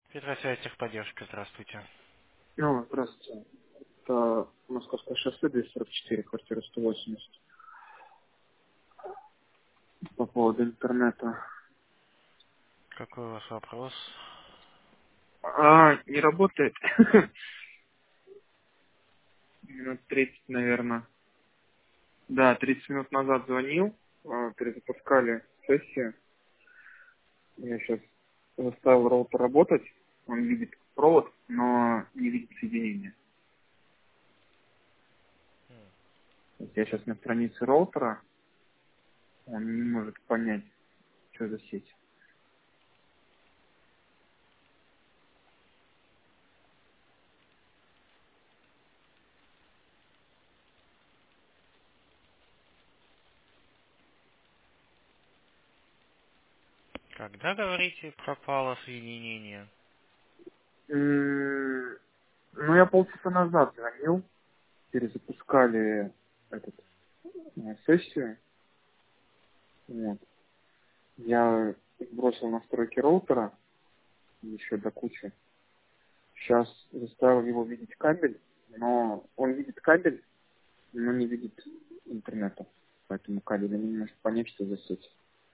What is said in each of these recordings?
Петросвязь техподдержка, здравствуйте. Здравствуйте. Это Московское шоссе 244, квартира 180. По поводу интернета. Какой у вас вопрос? Не работает. Минут 30, наверное. Да, 30 минут назад звонил. Перезапускали сессию. Я сейчас заставил роутер работать. Он видит провод, но не видит соединение. То есть я сейчас на странице роутера. Он не может понять, что за сеть. Когда, говорите, пропало соединение? Я полчаса назад звонил. Перезапускали сессию. Вот. Я бросил настройки роутера еще до кучи. Сейчас заставил его видеть кабель, но он видит кабель, но не видит интернета. Поэтому кабель не может понять, что за сеть.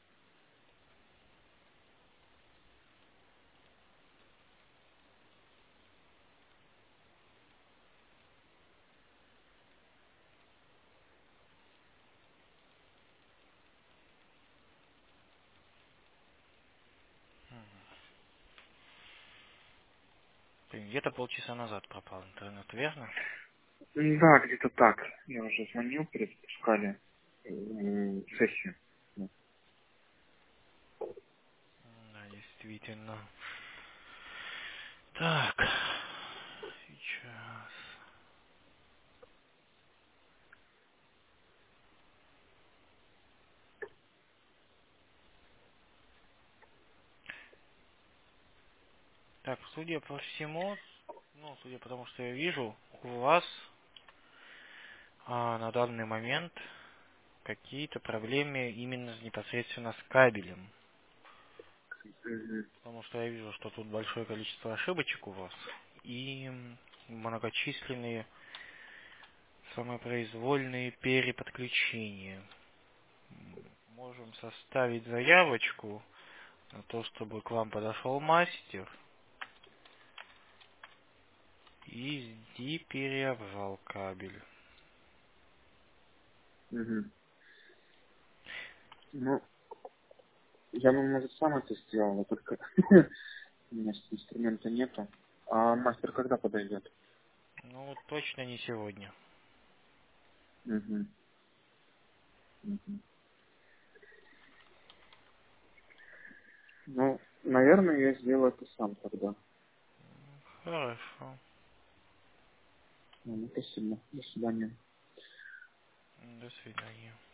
Где-то полчаса назад пропал интернет, верно? Да, где-то так. Я уже звонил, перезапускали сессию. Вот. Да, действительно. Так, сейчас. Так, судя по всему, судя по тому, что я вижу, у вас на данный момент какие-то проблемы именно непосредственно с кабелем. Мгм. Потому что я вижу, что тут большое количество ошибочек у вас и многочисленные самопроизвольные переподключения. Можем составить заявочку на то, чтобы к вам подошел мастер и переобжал кабель. Мгм. Ну, я бы, может, сам это сделал, но только у меня инструмента нету. А мастер когда подойдет? Точно не сегодня. Мгм. Мгм. Наверное, я сделаю это сам тогда. Хорошо. Спасибо. До свидания. До свидания.